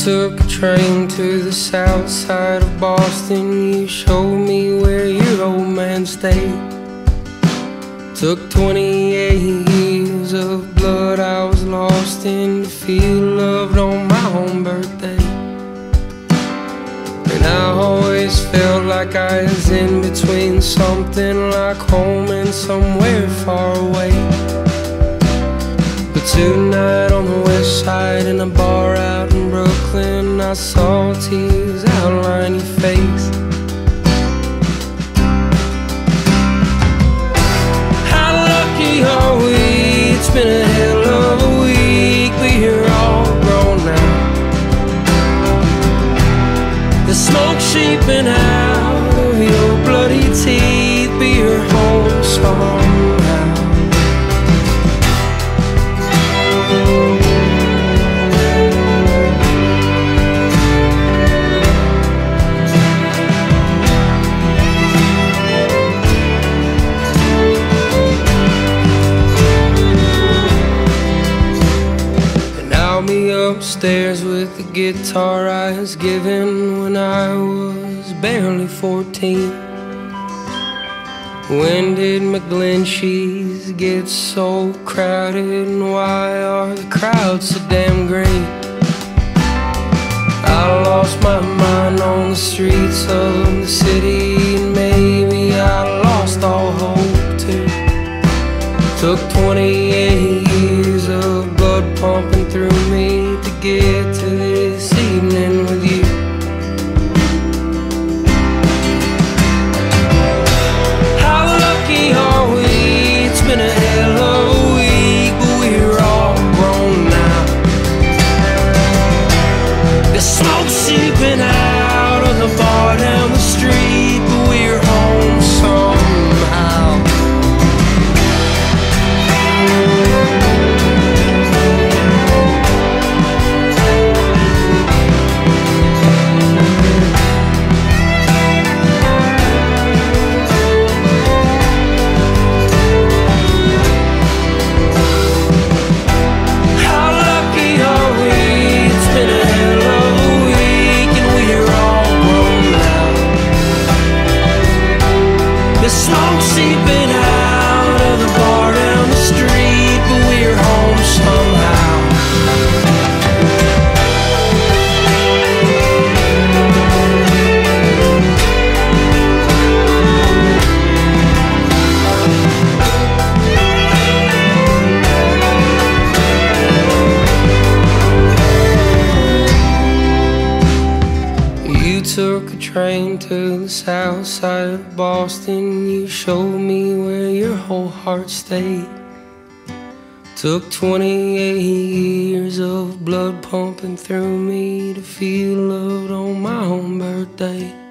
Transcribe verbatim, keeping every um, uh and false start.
took a train to the south side of Boston. You showed me where your old man stayed. Took twenty-eight years of blood I was lost in to feel loved on my own birthday. And I always felt like I was in between something like home and somewhere far away. But tonight on the west side in a bar out in Brooklyn, I saw tears outline your face. How lucky are we? It's been a hell of a week, but you're all grown now. The smoke seeping out of your bloody teeth, but you're home somehow. Upstairs with the guitar I was given when I was barely fourteen. When did McGlinchey's get so crowded, and why are the crowds so damn great? I lost my mind on the streets of the city, and maybe I lost all hope too. Took twenty-eight years of blood pumping through me to get to this evening with you. How lucky are we? It's been a hell of a week, but we're all grown now. The smoke seeping out of the bar down the street, but we're home somehow. The smoke seeping out of the bar down the street, but we're home somehow. You took a train to the south side of Boston. You showed me where your whole heart stayed. Took twenty-eight years of blood pumping through me to feel loved on my own birthday.